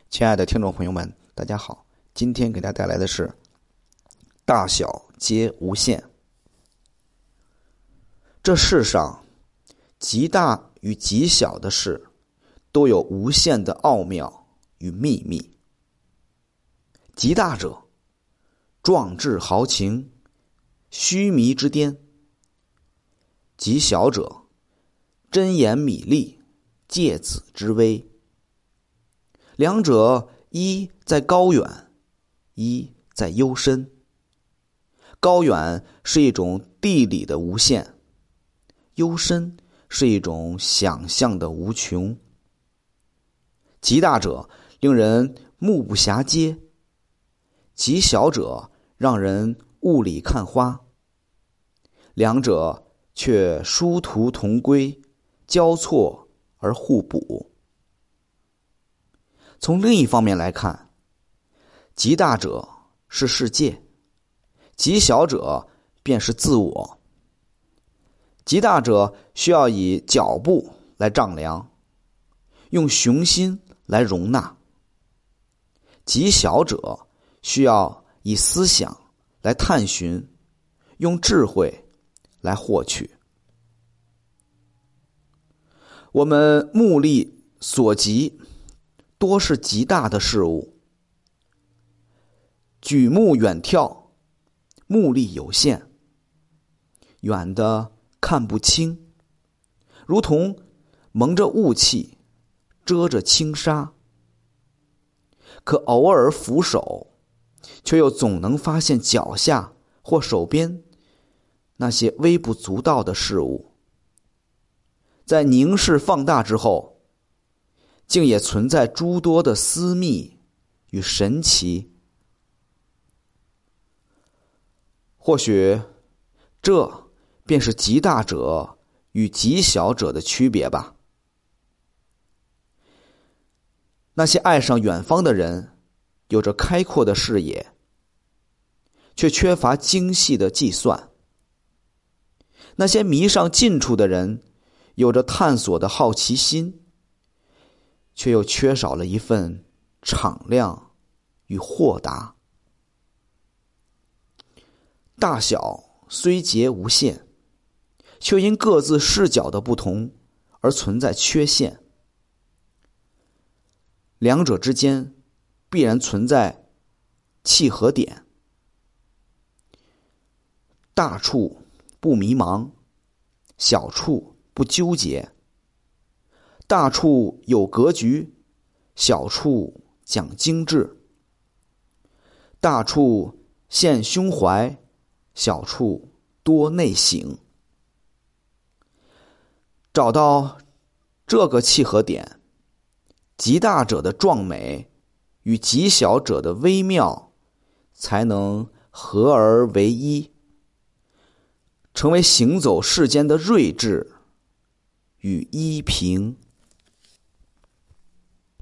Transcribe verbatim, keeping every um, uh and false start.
亲爱的听众朋友们，大家好，今天给大家带来的是大小皆无限。这世上极大与极小的事都有无限的奥妙与秘密。极大者，壮志豪情，须弥之巅；极小者，针眼米粒，芥子之微。两者一在高远，一在幽深。高远是一种地理的无限，幽深是一种想象的无穷。极大者令人目不暇接，极小者让人雾里看花。两者却殊途同归，交错而互补。从另一方面来看，极大者是世界，极小者便是自我。极大者需要以脚步来丈量，用雄心来容纳；极小者需要以思想来探寻，用智慧来获取。我们目力所及多是极大的事物，举目远眺，目力有限，远的看不清，如同蒙着雾气，遮着轻纱。可偶尔俯首，却又总能发现脚下或手边那些微不足道的事物，在凝视放大之后，竟也存在诸多的私密与神奇。或许这便是极大者与极小者的区别吧。那些爱上远方的人有着开阔的视野，却缺乏精细的计算；那些迷上近处的人有着探索的好奇心，却又缺少了一份敞亮与豁达。大小虽皆无限，却因各自视角的不同而存在缺陷。两者之间必然存在契合点。大处不迷茫，小处不纠结。大处有格局，小处讲精致。大处现胸怀，小处多内省。找到这个契合点，极大者的壮美与极小者的微妙才能合而为一，成为行走世间的睿智与依凭。